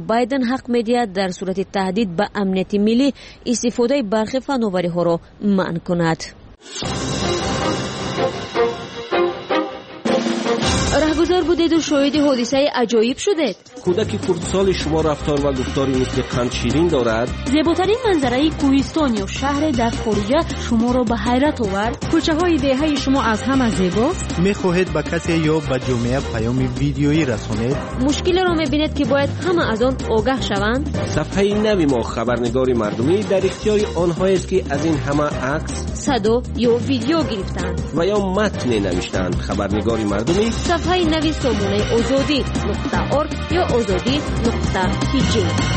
байден ҳақ медиҳад дар сурати таҳдид ба амнияти миллӣ истифодаи бархи фанновариҳоро манъ кунад. раҳгузор будеду шоҳиди ҳодисаи аҷоиб шудед. кӯдаки хурдсоли шумо рафтор ва гуфтори мисли қандширин дорад? зеботарин манзараи кӯҳистон ё шаҳре дар хориҷа шуморо ба ҳайрат овард? кӯчаҳои деҳаи шумо аз ҳама зебост? мехоҳед ба касе ё ба ҷомеа паёми видеоӣ расонед? мушкилеро мебинед ки бояд ҳама аз он огаҳ шаванд? сафҳаи нави мо хабарнигори мардумӣ дар ихтиёри онҳоест ки аз ин ҳама акс, садо ё видео гирифтанд ва ё матне навиштанд. хабарнигори мардумӣ сафҳаи нави сомонаи озодӣ.орг ё озодӣ.kg.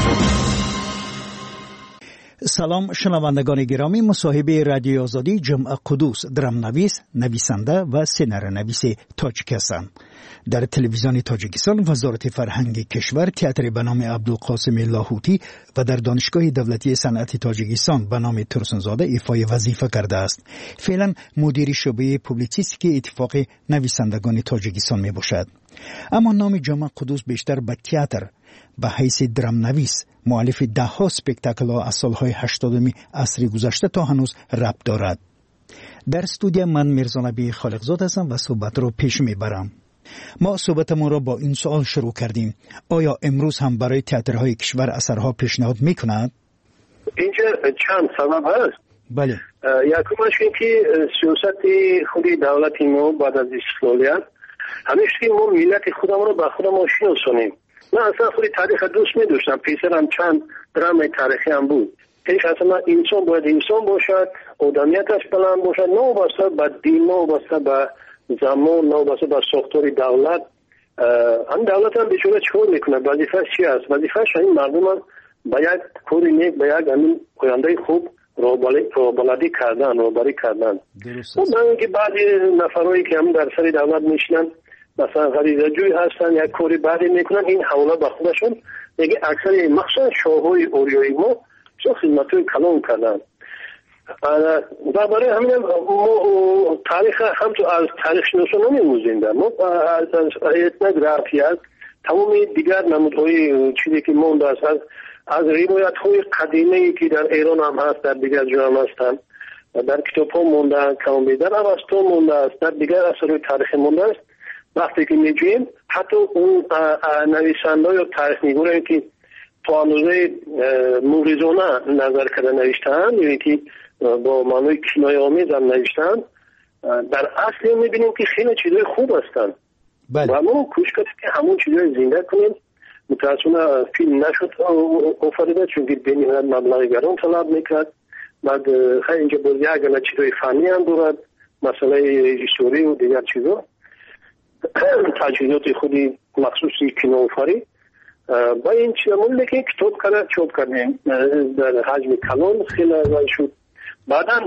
سلام شنوندگان گرامی، مصاحبه رادیو آزادی جمع قدوس درامنویس، نویسنده و سناریونویس تاجیک هستم. در تلویزیون تاجیکستان وزارت فرهنگ کشور تئاتر به نام عبدالقاسم لاهوتی و در دانشگاه دولتی صنعت تاجیکستان به نام ترسنزاده ایفای وظیفه کرده است. فعلا مدیر شعبه پوبلیسیستی اتفاق نویسندگان تاجیکستان می باشد. اما نام جمع قدوس بیشتر به تئاتر به حیث درامنویس مؤلف ده‌ها اسپکتاکل ها از سالهای 80 عصر گذشته تا هنوز ربط دارد. در استودیو من میرزا نبی خالقزاد هستم و صحبت رو پیش میبرم. ما صحبتمون را با این سوال شروع کردیم: آیا امروز هم برای تئاترهای کشور اثرها پیشنهاد میکند؟ اینجا چند سبب هست. بله. یکمش این که سیاست خودی دولتی ما بعد از استقلالیت همیشه که ما ملت خودمون رو به خودمون شناسونیم. من اصلا خودی تاریخ دوست می داشتم. پیسرم چند درام تاریخی هم بود. پیش اصلا انسان باید انسان باشد، آدمیتش بلند باشد، نه واسه به دین، نه واسه به زمان، نه واسه به ساختار دولت. هم دولت هم بیچاره چیکار میکنه؟ وظیفه‌اش چی است؟ وظیفه‌اش این مردم هم باید کاری نیک، باید همین آینده خوب رهبری کردن. اون اینکه بعضی نفرایی که هم در سر دولت میشنن مثلا غریزه جوی هستن، یک کاری بعدی میکنن، این حواله به خودشون دیگه اکثر مخصوصا شاههای اوریایی ما چون خدمتوی کلان کردن. و برای همین ما تاریخ هم تو از تاریخ شناسان نمیموزیم. ما از etnografia تمام دیگر نمودهای چیزی که مونده است از روایت های قدیمی که در ایران هم هست، در دیگر جا هم هستن، در کتاب ها مونده کامبی، در اوستا مونده است، در دیگر اثرهای تاریخی مونده است. وقتی که میجویم حتی اون نویسنده یا تاریخ نگارانی که تا اندازه موریزانه نظر کرده نوشتن، یعنی که با معنای کنایه آمیز هم نوشتن، در اصل میبینیم که خیلی چیزای خوب هستن. بله. و ما کوشش کردیم که همون چیزای زنده کنیم. متاسفانه فیلم نشد آفریده چون که بین مبلغ گران طلب میکرد. بعد خیلی اینجا باز یک چیزای فنی هم دارد، مسئله هیستوری و دیگر چیزا، تجهیزات خودی مخصوصی کینوآفری با این چیزمون که کتاب کرد چاپ کردیم در حجم کلان خیلی ارزان شد. بعدا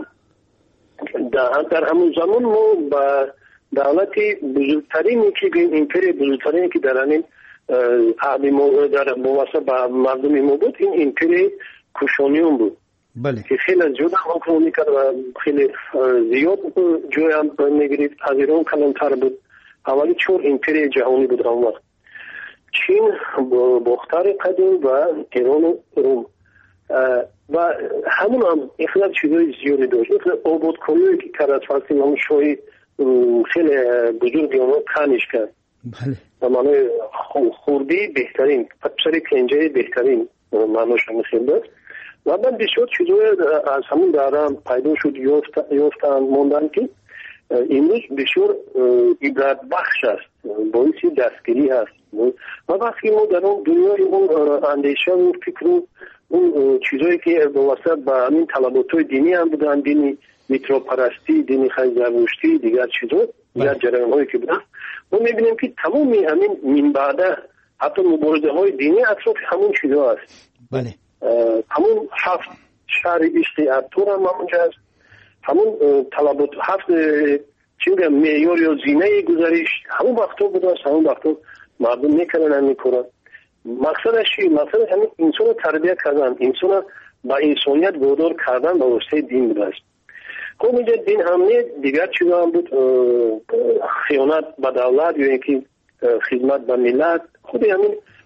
در همون زمان ما با دولتی بزرگترینی که ایمپری بزرگترینی که در همین عهد ما در مواسط با مردم ما بود، این ایمپری کوشانیون بود. بله. که خیلی زیاد حکومت میکرد و خیلی زیاد جای هم میگرید. از ایران کلانتر بود. اولی 4 ایمپری جهانی بود اون وقت: چین، باختر قدیم و ایران و روم. و همون هم خیلی چیزای زیادی داشت. مثل آبادکاری‌هایی که کرد از فلسطین، همون شاهی خیلی بزرگی اونها تنش کرد. بله. و معنی خوردی بهترین، پسری پنجه بهترین معناش هم خیلی داشت. و بعد بسیار چیزای از همون دارم پیدا شد، یافتن موندن که امروز بسیار عبرت بخش است، باعث دستگیری هست. و وقتی ما در اون دنیای اون اندیشه و فکر و اون چیزایی که واسط با همین طلبات‌های دینی هم بودن، دینی میتروپرستی، دینی خیلی زرتشتی، دیگر چیزا، دیگر جریان‌هایی که بودن، ما می‌بینیم که تمامی همین من بعد حتی مبارزه‌های دینی اطراف همون چیزا است. بله. همون 7 شهر عشق ارطغرل هم همونجا است. همون طلبات 7 چی میگم معیار یا زینه گذریش همون وقتا بوده است. همون وقتا مردم میکنن هم میکنن. مقصدش چی؟ مقصدش همین انسان رو تربیت کردن، انسان رو با انسانیت وادار کردن به واسطه دین بوده است. خب اینجا دین هم نه، دیگر چیزا هم بود، خیانت به دولت یا اینکه خدمت به ملت. خود همین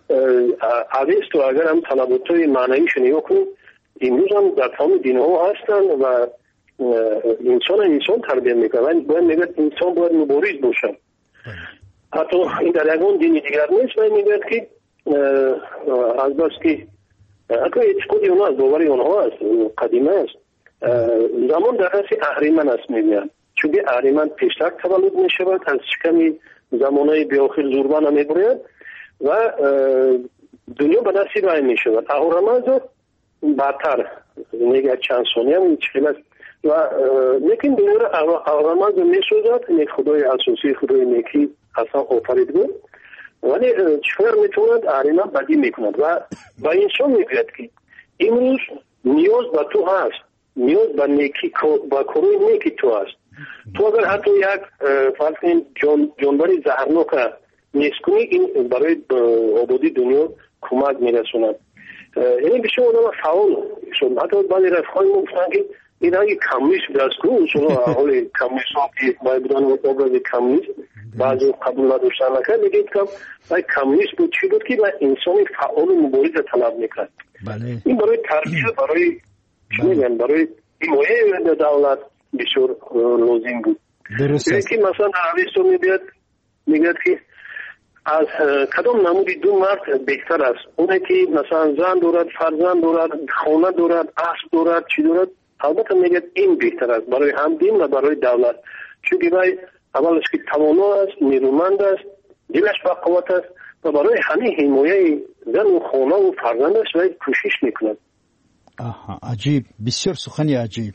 اوست و اگر هم تنبوت‌های معنیش نگاه کنیم امروز هم در تمام دین‌ها هستن و انسان تربیت میکنن. باید میگه انسان باید مبارز باشه. حتی این در یکان دینی دیگر نیست. باید میگه که از بس که اگر اعتقادی اونها از باوری اونها است قدیمه است زمان در دست اهریمن است میگن، چون اهریمن پیشتر تولد میشود از شکم زمانهای بیاخر زوربان میبرد و دنیا به دستی رای میشود. اهورامزد بعدتر میگه چند ثانیه هم چیل است و لیکن دنیا را اهورامزد میسوزد. یک خدای اساسی خدای نیکی اصلا آفرید بود، ولی چطور میتوند اهریمن بدی میکند و با انسان میگوید که امروز نیاز به تو هست، نیاز به نیکی با کروی نیکی تو هست. تو اگر حتی یک فرض کنید جانوری زهرناک نیست کنی این برای آبادی دنیا کمک میرسوند. یعنی بسیار آدم فعال شد. حتی بعضی رفقای ما گفتن که این هنگی کمونیست دست کنه اصلا حال کمونیست ها که باید بدن آبراز کمونیست بعضی قبول نداشتن نکرد میگه که باید کمونیست بود چی بود که باید انسانی فعال و مبارز طلب میکرد. این برای تربیت برای چی میگن برای حمایه دولت بسیار لازم بود. یکی مثلا عویستو میگه که از کدام نمودی دو مرد بهتر است؟ اونه که مثلا زن دارد، فرزند دارد، خانه دارد، اسب دارد، چی دارد؟ البته میگه این بهتر است برای هم دین و برای دولت، چون که اولش که توانا است، نیرومند است، دلش با قوت است و برای همه حمایه زن و خانه و فرزندش باید کوشش میکند. عجیب، بسیار سخنی عجیب.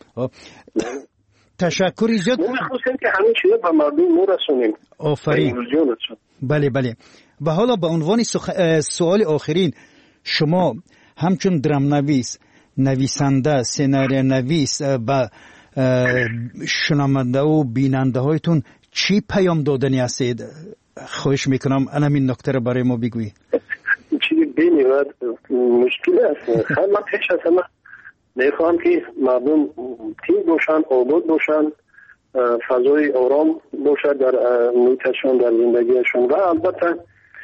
تشکری زیاد. ما میخواستیم که همین چیزا به مردم مرسونیم. آفرین. بله. و حالا به عنوان سوال آخرین، شما همچون درامنویس، نویسنده، سناریو نویس و شنونده و بیننده هایتون چی پیام دادنی هستید؟ خواهش میکنم این نکته رو برای ما بگویی. چیزی بینید مشکل است. من پیش از همه میخواهم که مردم تیز باشن، آباد باشن، فضای آرام باشد در محیطشون، در زندگیشون و البته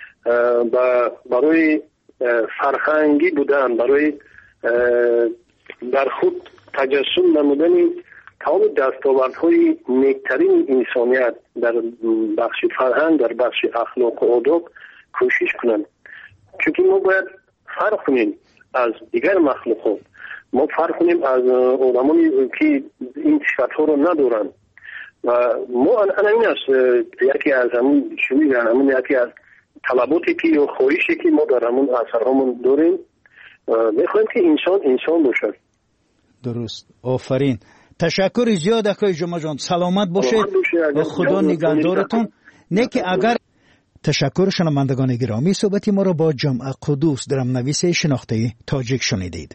برای فرهنگی بودن، برای در خود تجسم نمودن تمام دستاوردهای نیکترین انسانیت در بخش فرهنگ، در بخش اخلاق و آداب کوشش کنند. چون ما باید فرق کنیم از دیگر مخلوقات، ما فرق کنیم از آدمانی که این صفت‌ها رو ندارن و ما این است یکی از همون یکی از طلباتی که یا خواهشی که ما در همون اثرهامون داریم، میخوایم که انسان باشه. درست. آفرین. تشکر زیاد اکای جمعه جان. سلامت باشید و خدا نگهدارتون. اگر تشکر شنوندگان گرامی، صحبتی ما را با جمعه قدوس درامنویس شناخته تاجیک شنیدید.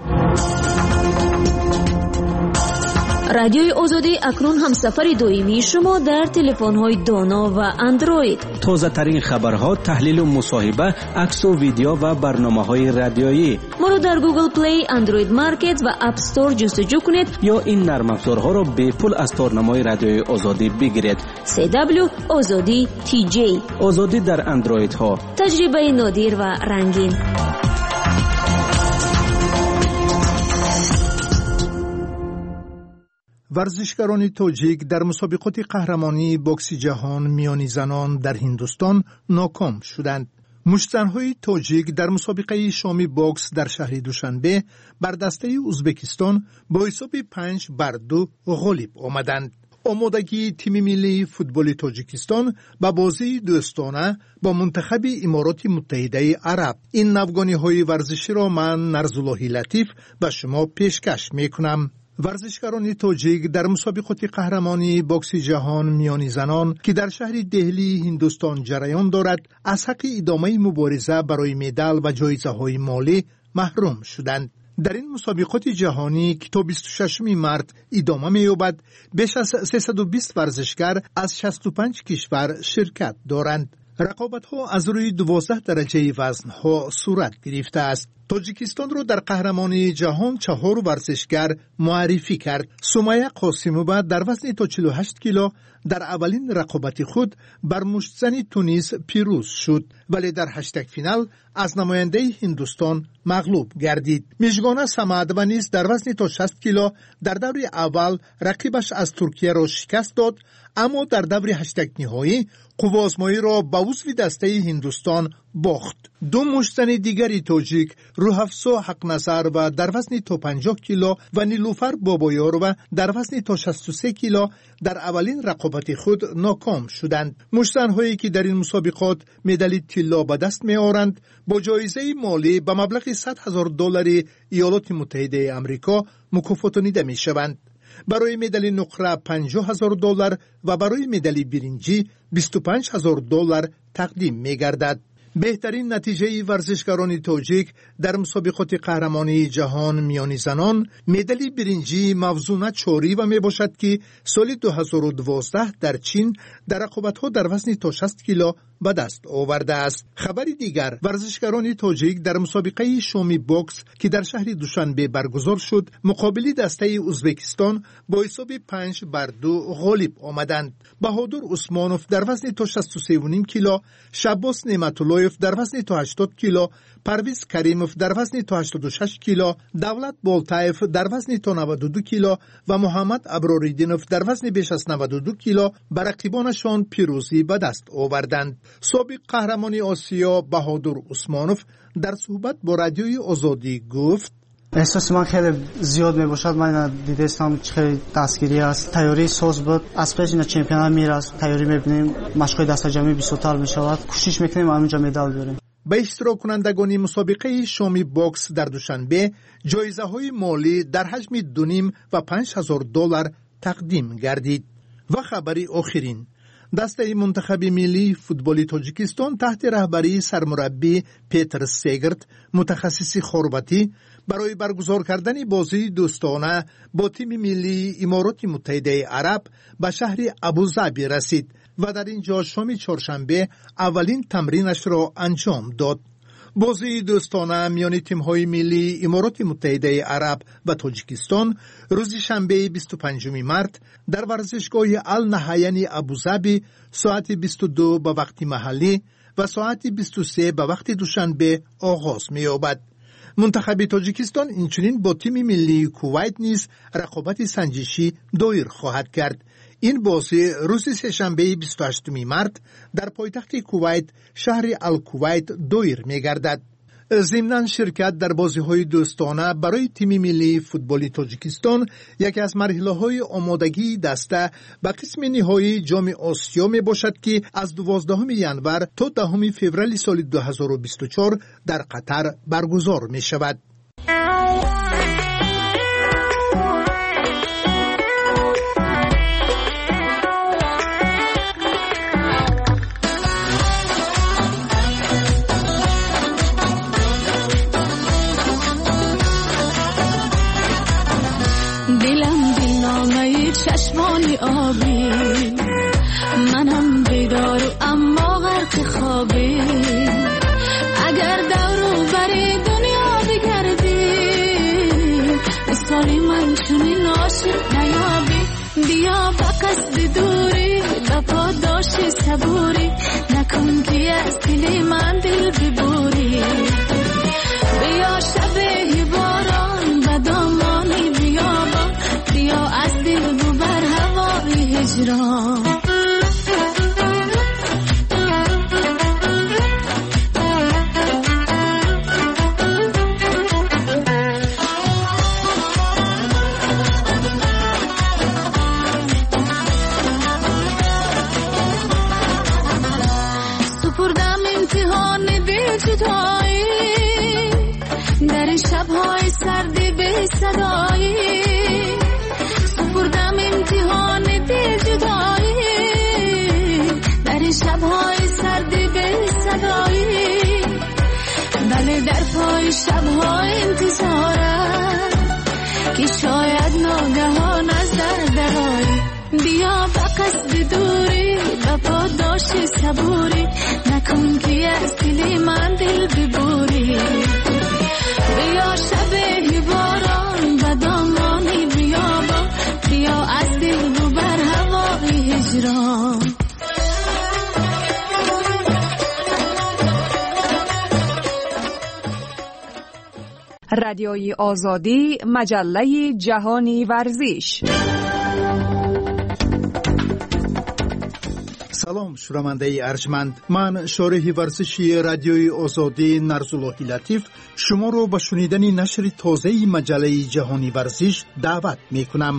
رادیوی آزادی اکنون هم سفر دویمی شما در تلفن‌های دانا و اندروید. تازه ترین خبرها، تحلیل و مصاحبه، عکس و ویدیو و برنامه‌های رادیویی. ما رو در گوگل پلی، اندروید مارکت و اپ استور جستجو کنید یا این نرم افزارها را به پول از تارنمای رادیوی آزادی بگیرید. CW آزادی TJ. آزادی در اندروید ها. تجربه نادر و رنگین. ورزشکاران تاجیک در مسابقات قهرمانی بوکس جهان میانی زنان در هندوستان ناکام شدند. مشتزن‌های تاجیک در مسابقه شامی بوکس در شهر دوشنبه بر دسته ازبکستان با حساب 5-2 غالب آمدند. آمادگی تیم ملی فوتبال تاجیکستان با بازی دوستانه با منتخب امارات متحده عرب. این نوگانی‌های ورزشی را من نرزالله لطیف به شما پیشکش می‌کنم. ورزشکاران تاجیک در مسابقات قهرمانی بوکس جهان میانی زنان که در شهر دهلی هندوستان جریان دارد، از حق ادامه مبارزه برای مدال و جایزه‌های مالی محروم شدند. در این مسابقات جهانی که تا 26 مارس ادامه می‌یابد، بیش از 320 ورزشکار از 65 کشور شرکت دارند. رقابت‌ها از روی 12 درجه وزن‌ها صورت گرفته است. تاجیکستان رو در قهرمانی جهان 4 ورزشگر معرفی کرد. سمیه قاسمووا در وزن تا 48 کیلو در اولین رقابت خود بر مشتزن تونس پیروز شد، ولی در هشتگ فینال از نماینده هندوستان مغلوب گردید. میژگانه سمد و نیز در وزن تا 60 کیلو در دور اول رقیبش از ترکیه را شکست داد، اما در دور هشتگ نهایی قوازمایی را به عضو دسته هندوستان باخت. 2 مشتزن دیگری تاجیک، روحافزا حقنظر و در وزن تا 50 کیلو و نیلوفر بابایارو در وزن تا 63 کیلو در اولین رقابت خود ناکام شدند. مشتزن‌هایی که در این مسابقات مدال طلا به دست می‌آورند با جایزه مالی به مبلغ $100,000 ایالات متحده آمریکا مکافاتانیده می‌شوند. برای مدال نقره $50,000 و برای مدال برنجی $25,000 تقدیم می‌گردد. بهترین نتیجه ورزشکاران تاجیک در مسابقات قهرمانی جهان میانی زنان مدال برنجی موزون چوری و می باشد که سال 2012 در چین در رقابت‌ها در وزن تا 60 کیلو به دست آورده است. خبری دیگر، ورزشکاران تاجیک در مسابقه شامی بوکس که در شهر دوشنبه برگزار شد مقابل دسته ازبکستان با حساب 5-2 غالب آمدند. بهادر عثمانوف در وزن تا 63.5 کیلو، شباس نعمت‌اللهیف در وزن تا 80 کیلو، پرویز کریموف در وزن تا 86 کیلو، دولت بالتایف در وزن تا 92 کیلو و محمد ابراریدینوف در وزن بیش از 92 کیلو بر رقیبانشان پیروزی به دست آوردند. سابق قهرمان آسیا بهادر عثمانوف در صحبت با رادیوی آزادی گفت: احساس من خیلی زیاد میباشد. من دیدستم خیلی دستگیری است، تیاری ساز بود. از پیش اینا چمپیونات میرست، تیاری میبینیم، مشقای دست جمعی بیشتر میشود، کوشش میکنیم همینجا مدال بیاریم. به اشتراک کنندگان مسابقه شامی بوکس در دوشنبه جایزه های مالی در حجم 2.5 و $5,000 تقدیم گردید. و خبری آخرین، دسته منتخب ملی فوتبال تاجیکستان تحت رهبری سرمربی پیتر سیگرت متخصص خربتی برای برگزار کردن بازی دوستانه با تیم ملی امارات متحده عرب به شهر ابوظبی رسید و در اینجا شام چهارشنبه اولین تمرینش را انجام داد. بازی دوستانه میان تیم‌های ملی امارات متحده عرب و تاجیکستان روز شنبه 25 مارس در ورزشگاه النهیان ابوظبی ساعت 22 به وقت محلی و ساعت 23 به وقت دوشنبه آغاز می‌یابد. منتخب تاجیکستان اینچنین با تیم ملی کویت نیز رقابت سنجشی دایر خواهد کرد. این بازی روز سه‌شنبه 28 مارس در پایتخت کویت شهر الکویت دایر می‌گردد. ضمناً شرکت در بازی‌های دوستانه برای تیم ملی فوتبال تاجیکستان یکی از مرحله‌های آمادگی دسته به قسم نهایی جام آسیا میباشد که از 12 ژانویه تا 10 فوریه سال 2024 در قطر برگزار می‌شود. چشمانی آبی منم بیدار اما غرق خوابی اگر دورو بری دنیا بگردی مثالی من چونین عاشق نیابی بیا با قصد دوری با پاداش صبوری نکن که از دل من دل ببوری بیا شبه باران و دامانی بیابان بیا از دل ببر هوای هجران سپردم امتحان بی جدایی در شب‌های سردی بی صدایی سپردم امتحان بی جدایی در شب‌های سردی بی صدایی بله در پای شب‌ها انتظارم که شاید ناگهان از درآیی بیا با قصد دوری با پاداش صبوری نکن که از دل من دل ببوری رادیوی آزادی، مجله جهانی ورزش. سلام شنونده ارجمند، من شارح ورزشی رادیوی آزادی نرزاللهی لطیف شما رو به شنیدن نشر تازه مجله جهانی ورزش دعوت می کنم.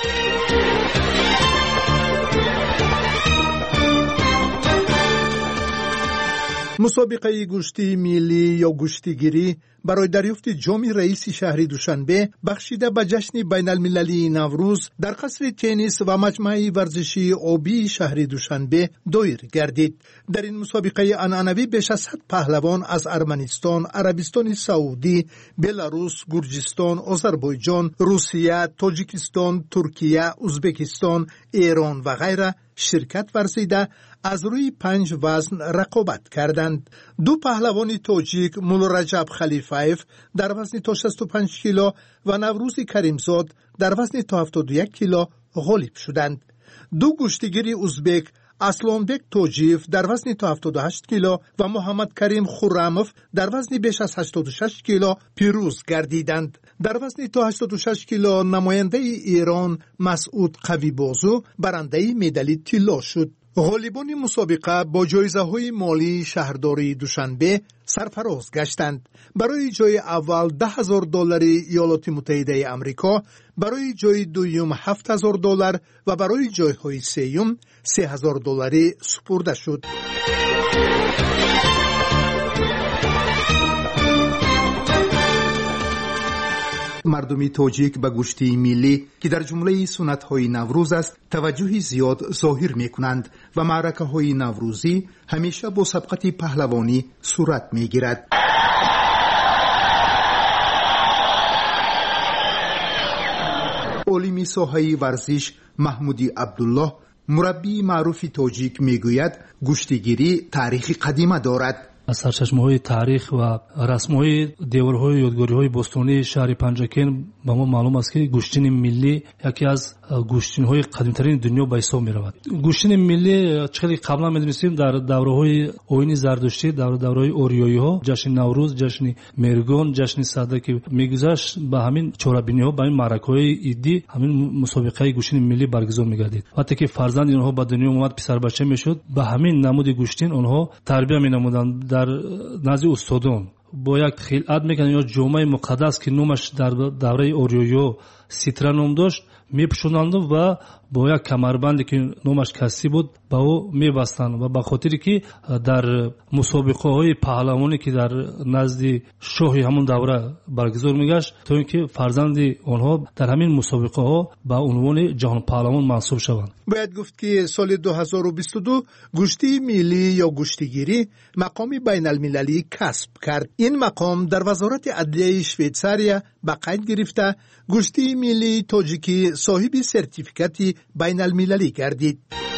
مسابقه گشتی ملی یا گشتیگیری برای دریافت جام رئیس شهر دوشنبه بخشیده به جشن بین المللی نوروز در قصر تنیس و مجمع ورزشی آبی شهر دوشنبه دایر گردید. در این مسابقه عنعنوی بیش از 100 پهلوان از ارمنستان، عربستان سعودی، بلاروس، گرجستان، آذربایجان، روسیه، تاجیکستان، ترکیه، ازبکستان، ایران و غیره شرکت ورزیده از روی 5 وزن رقابت کردند. 2 پهلوان تاجیک مولا رجب خلیفایف در وزن تا 65 کیلو و نوروز کریمزاد در وزن تا 71 کیلو غالب شدند. 2 گشتیگیر ازبک اسلانبک توجیف در وزن تا 78 کیلو و محمد کریم خرموف در وزن بیش از 86 کیلو پیروز گردیدند. در وزن تا 86 کیلو نماینده ایران مسعود قوی‌بازو برنده مدال طلا شد. غالبان مسابقه با جایزه‌های مالی شهرداری دوشنبه سرفراز گشتند. برای جای اول $10,000 ایالات متحده آمریکا، برای جای دوم $7,000 و برای جایهای سوم $3,000 سپرده شد. مردمی تاجیک به گشتی ملی که در جمله سنت‌های نوروز است توجه زیاد ظاهر می‌کنند و معرکه‌های نوروزی همیشه با سبقت پهلوانی صورت می‌گیرد. عالم ساحه ورزش محمودی عبدالله مربی معروف تاجیک می‌گوید گشتیگیری تاریخ قدیمه دارد. از سرچشمه‌های تاریخ و رسم‌های دیوارهای یادگاری‌های باستانی شهر پنجکن به ما معلوم است که گشتین ملی یکی از گشتین‌های قدیمی‌ترین دنیا به حساب می‌رود. گشتین ملی چقدر قبلا می‌دونستیم در دوره‌های آیین زردشتی، دوره‌های اوریایی‌ها، جشن نوروز، جشن مرگان، جشن سده که می‌گذشت به همین چهاربینی‌ها، به این معرکه‌های عیدی همین مسابقه گشتین ملی برگزار می‌گردید. وقتی که فرزند اینها به دنیا اومد پسر بچه می‌شد، به همین نمود گشتین آنها تربیت می‌نمودند. در نزد استادان با یک خلعت میکنن یا جامعه مقدس که نامش در دوره اوریایی‌ها سیترا نام داشت میپوشوندند و با یک کمربندی که نامش کسی بود با او میبستند و به خاطری که در مسابقه های پهلوانی که در نزد شاه همون دوره برگزار میگشت تا اینکه فرزند آنها در همین مسابقه ها به عنوان جهان پهلوان منصوب شوند. باید گفت که سال 2022 گشتی ملی یا گشتیگیری مقامی بین المللی کسب کرد. این مقام در وزارت عدلیه شویتزاریا به قید گرفته گشتی ملی تاجیکی صاحب سرتیفیکاتی بین المللی گردید.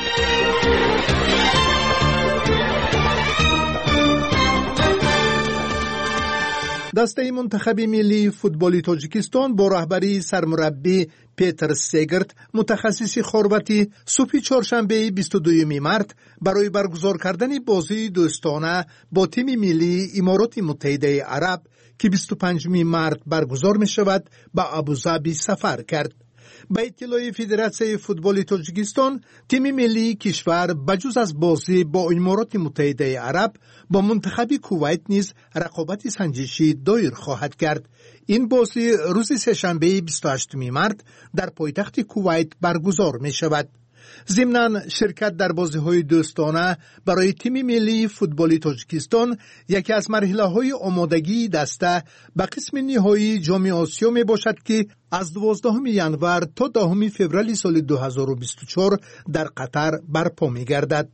دسته منتخب ملی فوتبال تاجیکستان با رهبری سرمربی پیتر سگرت متخصص خرواتی صبح چهارشنبه 22 مارس برای برگزار کردن بازی دوستانه با تیم ملی امارات متحده عرب که 25 مارس برگزار می شود به ابوظبی سفر کرد. به اطلاع فدراسیون فوتبال تاجیکستان تیم ملی کشور بجز از بازی با امارات متحده عرب با منتخب کویت نیز رقابت سنجشی دایر خواهد کرد. این بازی روز سه‌شنبه 28 مارس در پایتخت کویت برگزار می شود. ضمناً شرکت در بازی‌های دوستانه برای تیم ملی فوتبال تاجیکستان یکی از مرحله‌های آمادگی دسته به قسم نهایی جام آسیا میباشد که از 12 ژانویه تا 10 فوریه سال 2024 در قطر برپا می‌گردد.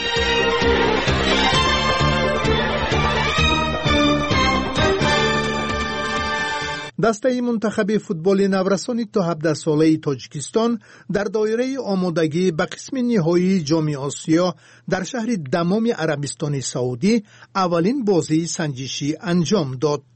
دسته منتخب فوتبال نورسان تا 17 ساله تاجیکستان در دایره آمادگی به قسم نهایی جام آسیا در شهر دمام عربستان سعودی اولین بازی سنجشی انجام داد.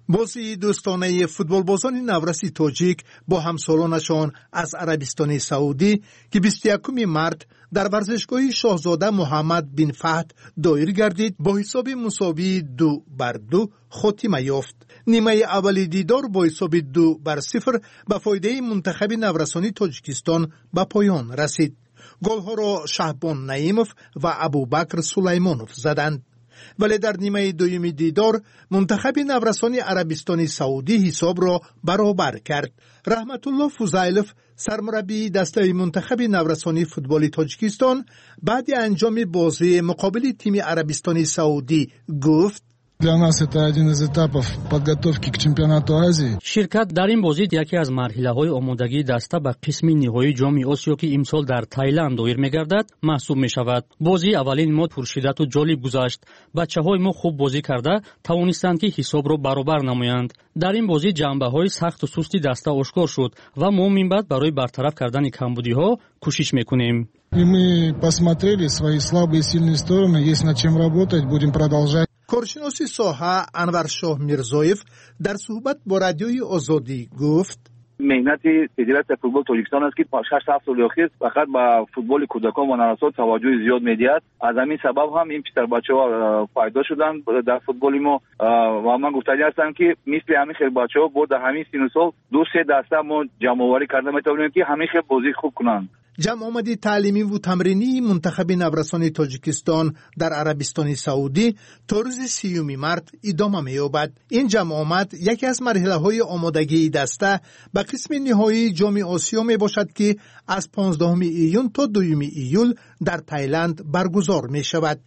بازی دوستانه فوتبالبازان نورس تاجیک با همسالانشان از عربستان سعودی که 21 مارس در ورزشگاه شاهزاده محمد بن فهد دایر گردید با حساب مساوی 2-2 خاتمه یافت. نیمه اولی دیدار با حساب 2-0 به فایده منتخب نورسانی تاجیکستان به پایان رسید. گل‌ها را شهبان نعیمов و ابوبکر سلیمانov زدند. ولی در نیمه دوم دیدار منتخب نورسانی عربستان سعودی حساب را برابر کرد. رحمت الله فوزایلوف سرمربی دسته منتخب نورسانی فوتبال تاجیکستان بعد انجام بازی مقابل تیم عربستان سعودی گفت: Для нас это один из этапов подготовки к чемпионату Азии. شرکت در این بازی یکی از مرحله‌های آمادگی دسته به قسم نهایی جام آسیا که امسال در تایلند دایر می‌گردد محسوب می‌شود. بازی اولین ما پرشدت و جالب گذشت. بچه‌های ما خوب بازی کرده توانستند که حساب را برابر نمایند. در این بازی جنبه‌های سخت و سستی دسته آشکار شد و ما من بعد برای برطرف کردن کمبودی‌ها کوشش می‌کنیم. И мы посмотрели свои слабые и сильные стороны, есть над чем работать, будем продолжать. کارشناس ساحه انور شاه میرزایف در صحبت با رادیوی آزادی گفت: مهنت فدراسیون فوتبال تاجیکستان است که 6-7 سال اخیر فقط با فوتبال کودکان و نوسان توجه زیاد می‌دهد. از همین سبب هم این پسر بچه‌ها فایده شدن در فوتبال ما و من گفتنی هستم که مثل همین خیلی بچه‌ها بود در همین سن و سال 2-3 دسته ما جمع‌آوری کرده می‌توانیم که همین خیلی بازی خوب کنند. جمع آمدی تعلیمی و تمرینی منتخب نورسان تاجیکستان در عربستان سعودی تا روز 30 مارس ادامه می‌یابد. این جمع آمد یکی از مرحله‌های آمادگی دسته به قسم نهایی جام آسیا میباشد که از 15 ایون تا 2 ایول در تایلند برگزار می‌شود.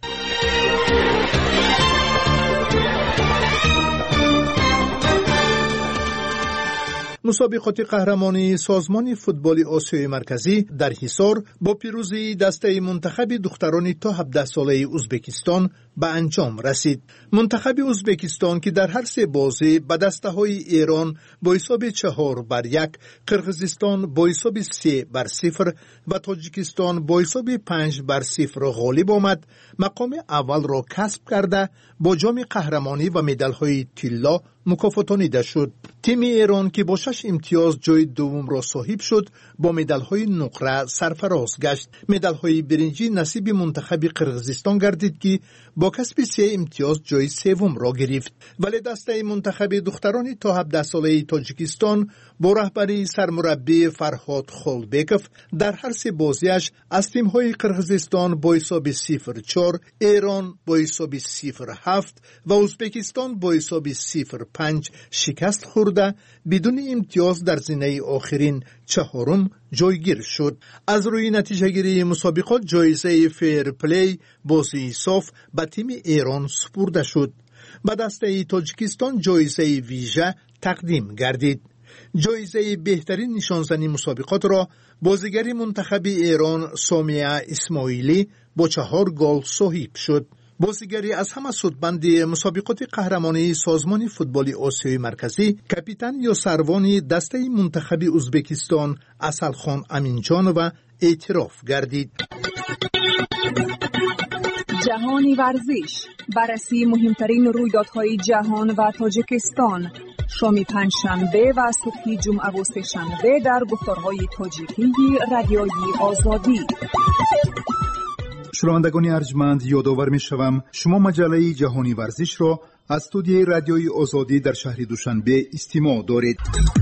مسابقات قهرمانی سازمان فوتبال آسیای مرکزی در حصار با پیروزی دسته منتخب دختران تا 17 ساله ازبکستان به انجام رسید. منتخب ازبکستان که در هر سه بازی به دسته های ایران با حساب 4-1، قرقیزستان با حساب 3-0 و تاجیکستان با حساب 5-0 غالب آمد، مقام اول را کسب کرده با جام قهرمانی و مدال های طلا مکافاتانیده شد. تیم ایران که با 6 امتیاز جای دوم را صاحب شد با مدال های نقره سرفراز گشت. مدال های برنجی نصیب منتخب قرقیزستان گردید که با کسب 3 امتیاز جای سوم را گرفت. ولی دسته منتخب دختران تا 17 ساله تاجیکستان با رهبری سرمربی فرهاد خولبکوف در هر سه بازیش از تیم های قرقیزستان با حساب 0-4، ایران با حساب 0-7 و ازبکستان با حساب 0-5 شکست خورده بدون امتیاز در زینه آخرین چهارم جایگیر شد. از روی نتیجه گیری مسابقات جایزه فیر پلی بازی صاف به تیم ایران سپرده شد. به دسته تاجیکستان جایزه ویژه تقدیم گردید. جایزه بهترین نشانزنی مسابقات را بازیگر منتخب ایران سامیه اسماعیلی با 4 گل صاحب شد. بازیگری از همه سودمند مسابقات قهرمانی سازمان فوتبال آسیای مرکزی کاپیتان یا سروان دسته منتخب ازبکستان اصلخان امینجانو اعتراف گردید. جهانی ورزش، بررسی مهمترین رویدادهای جهان و تاجیکستان، شام پنجشنبه و صبح جمعه و سه‌شنبه در گفتارهای تاجیکی رادیوی آزادی. شنوندگان ارجمند، یادآور می‌شوم شما مجله جهانی ورزش را از استودیوی رادیوی آزادی در شهر دوشنبه استماع دارید.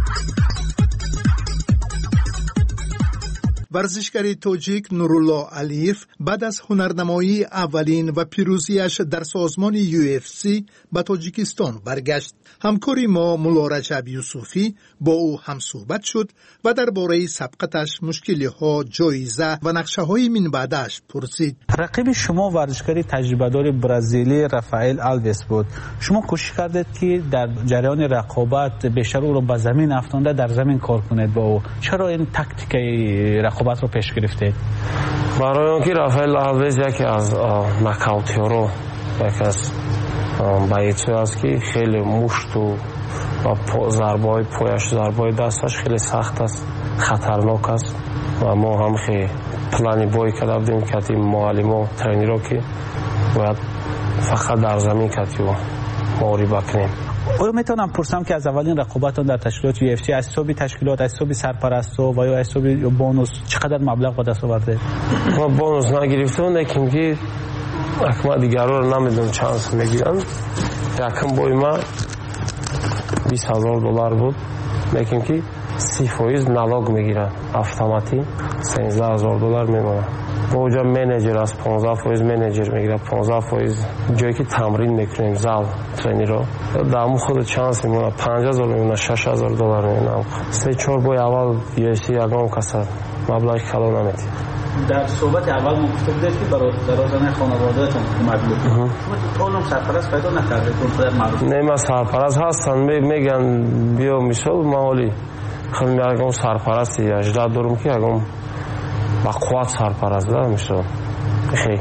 ورزشکار تاجیک نورالله علیف بعد از هنرنمایی اولین و پیروزیش در سازمان UFC به تاجیکستان برگشت. همکاری ما مولا رجب یوسفی با او هم صحبت شد و درباره سبقتش، مشکل‌ها، جایزه و نقشه‌های من بعدش پرسید. رقیب شما ورزشکار تجربه‌دار برزیلی رافائل آلوس بود. شما کوشش کردید که در جریان رقابت بیشتر او را به زمین افکنده، در زمین کار کنید با او. چرا این تاکتیک رقابت رو پیش گرفتید؟ برای اینکه رافائل آلوس یکی از ناکاوتی‌ها، یکی از باییچه است که خیلی مشت و ضربه‌های پایش، ضربه‌های دستش خیلی سخت است، خطرناک است و ما هم خیلی پلانی بایی کرده بودیم که تیم معلم و ترینرها که باید فقط در زمین کتی و ماری بکنیم. آیا میتونم پرسم که از اولین رقابتتون در تشکیلات UFC از حساب تشکیلات، از حساب سرپرست و یا از حساب بونوس چقدر مبلغ به دست آورده؟ ما بونوس نگرفتم، لیکن که اکما دیگران رو نمیدونم چانس میگیرن. یکم بای ما $20,000 بود، لیکن که 30% نالوگ میگیرن اتوماتیک $13,000 میمونه. باجا منیجر از 15% منیجر میگیره، 15% جایی که تمرین میکنیم زال ترینر دامو خود چانس میمونه، $5,000 میمونه، $6,000 میمونه. 3-4 بای اول UFC یگان کسر مبلغ کلو نمیدی. در صحبت اول مکتوب دید که برای درازانه خانوادهتون اومد بود. شما طولم سرپرست پیدا نکردید؟ نه ما سرپرست هستن میگن بیا مثال مالی خیلی میگم سرپرستی 18 دارم که اگم با قوت سرپرست دارم مثال خیلی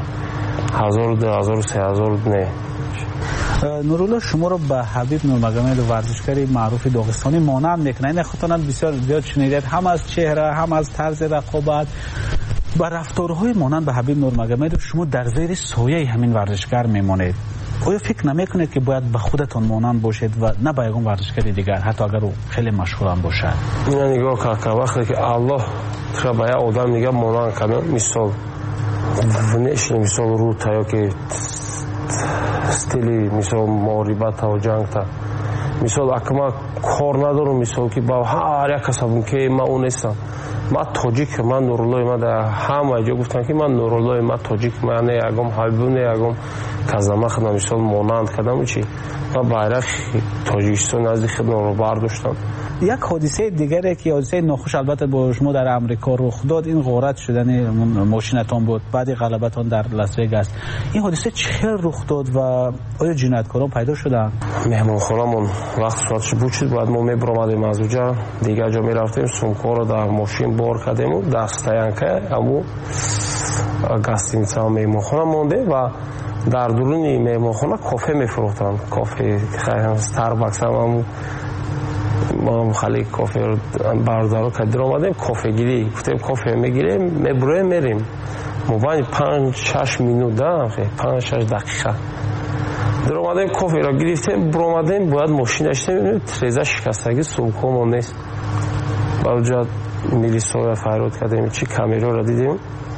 1,000 نه. نورالله شما رو به حبیب نورمگامد ورزشکاری معروف داغستانی مانند میکنه. این خاطرات بسیار زیاد شنیدید، هم از چهره هم از طرز رقابت با رفتارهای مانند به حبیب نورمگامد شما در زیر سایه همین ورزشکار میمونید. آیا فکر نمیکنید که باید به خودتون مانند باشید و نه به یگان ورزشکاری دیگر حتی اگر او خیلی مشهور هم باشد؟ من نگاه که وقتی که الله تو به آدم نگاه مانند کنه، مثال نشین مثال رو تا که استیلی مثال معربت و جنگ تا مثال اکما کار ندارم، مثال که با هر یک کسبون که ما اون نیستم. ما تاجیک، من نورالله، ما در همه جا گفتن که من نورالله، ما تاجیک، من نه یگم حبیب نه یگم کازما خدام مثال مانند کدام چی ما bayrak تاجیکستان نزدیک خدام رو برداشتم. یک حادثه دیگری که حادثه ناخوش البته با شما در امریکا رخ داد، این غارت شدن ماشینتون بود بعد غلبتون در لاس وگاس. این حادثه چه رخ داد و آیا جنایتکاران پیدا شدن؟ مهمانخانمون وقت ساعتش بود شد، بعد ما میبرامدیم از اونجا دیگه جا میرفتیم، سومکا رو در ماشین بار کردیم و دستاینکه امو گاستینیتسا مهمانخانه مونده و در درون مهمانخانه کافه میفروختن، کافه استارباکس هم ما خالی کافه رو بردارو کردیم آمدیم کافه گیری، گفتیم کافه میگیریم میبریم میریم موبایل 5-6 minut دارم، 5-6 دقیقه در آمدیم کافه را گرفتیم برآمدیم، باید ماشین داشتیم تریزه شکستگی سومکمون نیست. باید میلیسا فریاد کردیم چی کامیرا را دیدیم،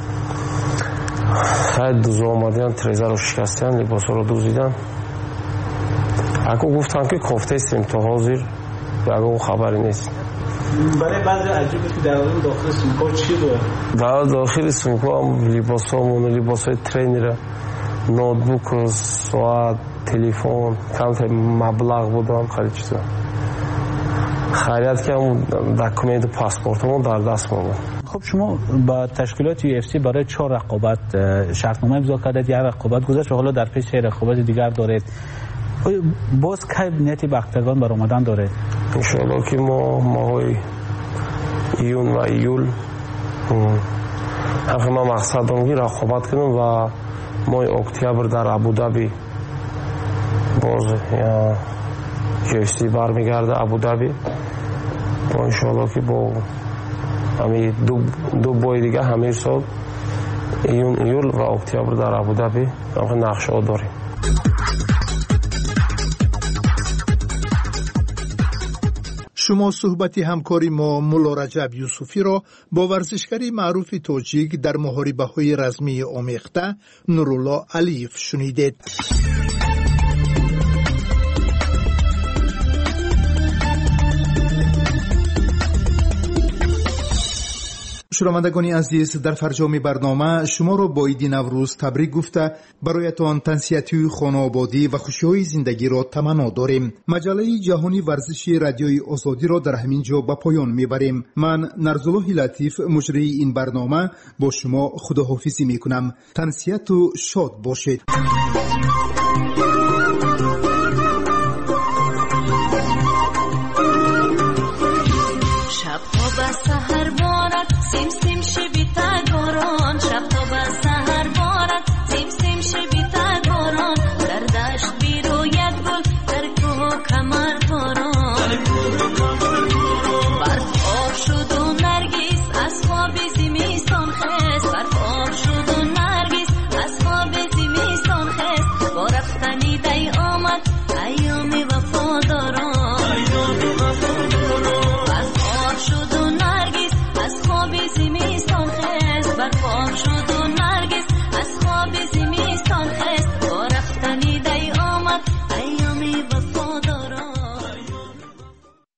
خیلی دوزا آمدیم تریزه رو شکستیم، لباس رو دوزیدن. اگه گفتن که کافته استیم تا حاضر اگه خبری نیست. برای بعضی عجیبه که در داخل سومکا چی بود؟ در داخل سومکا هم لباس همون، لباس های ترینر، نوتبوک، ساعت، تلفن، کم مبلغ بود هم خیلی چیزا. خیلیت که هم دکومنت و پاسپورت همون در دست ما بود. خب شما با تشکیلات UFC برای 4 رقابت شرطنامه امضا کردید، یک رقابت گذشت و حالا در پیش رقابت دیگر دارید. باز کی نیتی به اخترگان بر آمدن داره؟ انشاءالله که ما ماهای ایون و ایول ما مقصد دارم که رقابت کنیم و ماه اکتبر در ابودابی باز UFC برمیگرده ابودابی و انشاءالله که با همین دو بای دیگه همین سال ایون ایول و اکتبر در ابودابی نقشه ها داریم. شما صحبت همکاری ما مولا رجب یوسفی را با ورزشکاری معروف تاجیک در محاربه‌های رزمی آمیخته نورالله علیف شنیدید. شنوندگان عزیز، در فرجام برنامه شما را با عید نوروز تبریک گفته برایتان تنسیتی خانوادگی و خوشی‌های زندگی را تمنا داریم. مجله جهانی ورزشی رادیوی آزادی را در همین جا به پایان میبریم. من نرزالله لطیف مجری این برنامه با شما خداحافظی میکنم. تنسیت و شاد باشید. شب تا به سحر بارد سیم سیم شبی تگاران در دشت بیروید گل در کوه کمر باران